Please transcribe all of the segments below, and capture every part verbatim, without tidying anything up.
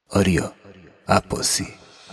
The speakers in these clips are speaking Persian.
آریا عباسی.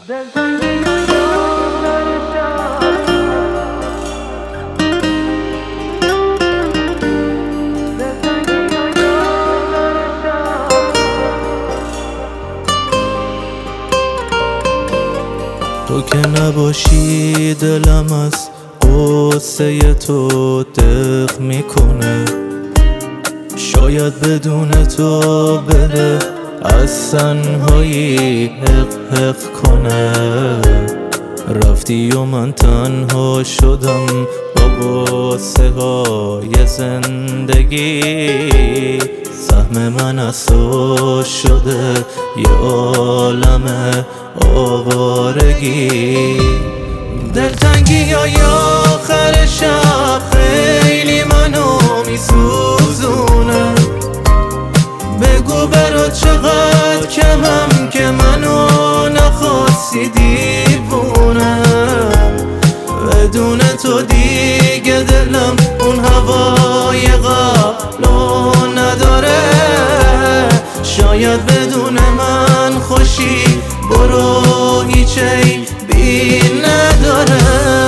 تو که نباشی دلم از قصه تو دق میکنه، شاید بدون تو بره از تنهایی حق حق کنه. رفتی و من تنها شدم با قصه های زندگی. سهم من از تو شده یه عالم آوارگی. دلتنگی های آخر شب خیلی منو میسوزونه. بگو برا چقدر کمم که منو نخواستی دیوونه. بدون تو دیگه دلم اون هوای قبلو نداره. شاید بدون من خوشی برو هیچ عیبی نداره.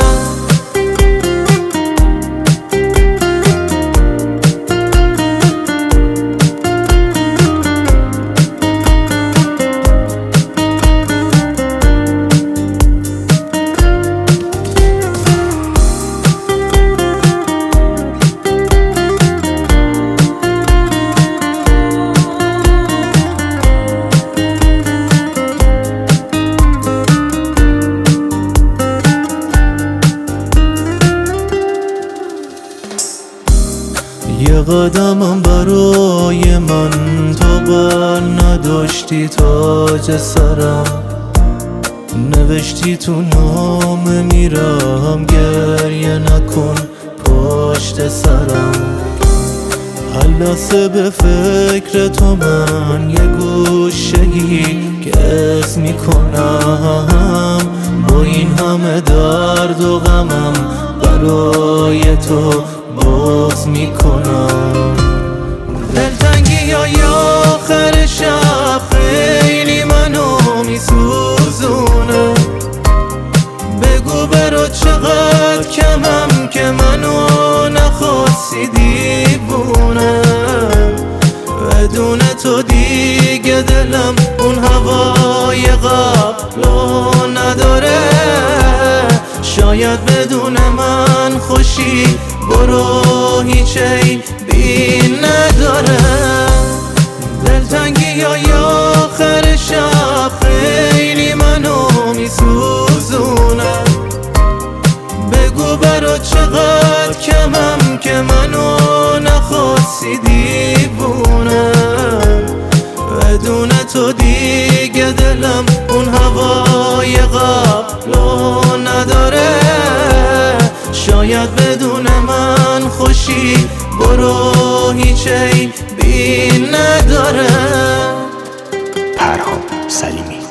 یه قدمم برای من تو بر نداشتی تاج سرم. نوشتی تو نامه میرم گریه نکن پشت سرم. هر لحظه به فکر تو من یه گوشه‌ای گز میکنم. با این همه درد و غمم برای تو باز میکنم. دلتنگی های آخر شب خیلی منو میسوزونه. بگو برا چقدر کمم که منو نخواستی دیوونه. بدون تو دیگه دلم اون هوای قبلو نداره. شاید بدون من خوشی برو هیچ عیبی نداره. دلتنگی های آخر شب خیلی منو میسوزونه. بگو برا چقدر کمم که منو نخواستی دیوونه. بدون تو دیگه دلم اون هوای قبلو نداره. شاید بدون من خوشی برو هیچ عیبی نداره. پرهام سلیمی.